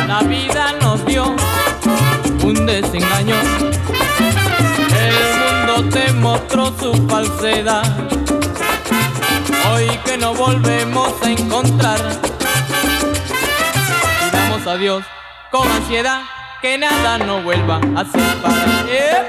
La vida nos dio un desengaño, el mundo te mostró su falsedad. Hoy que no volvemos a encontrar, pidamos a Dios con ansiedad que nada nos vuelva a separar.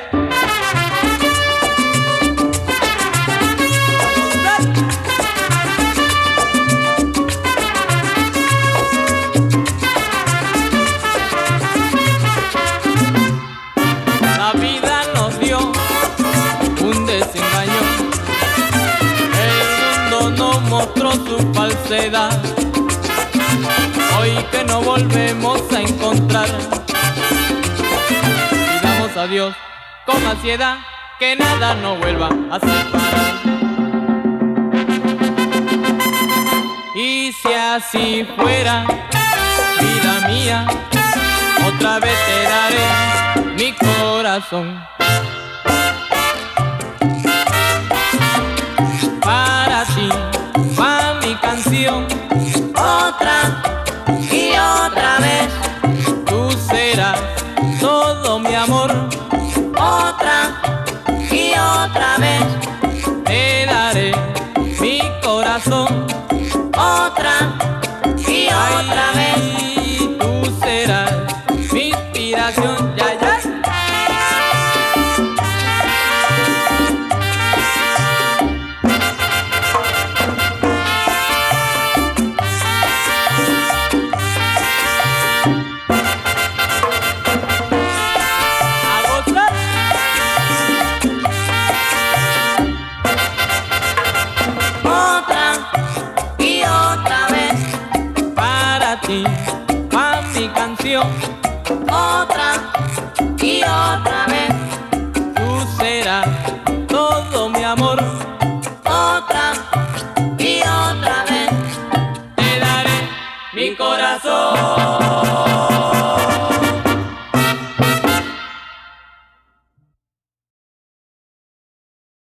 La vida nos dio un desengaño, el mundo nos mostró su falsedad. Hoy que no volvemos a encontrar, pidamos a Dios con ansiedad que nada nos vuelva a separar. Y si así fuera, vida mía, otra vez te daré mi corazón. Para ti va mi canción, Otra y otra vez, tú serás todo mi amor. otra y otra vez, Te daré mi corazón. otra y otra vez. Ay, tú serás mi inspiración. Ya, ya. A gozar. Otra y otra vez, Para ti va mi canción. otra y otra vez, Tú serás todo mi amor. otra y otra vez. Te daré mi corazón.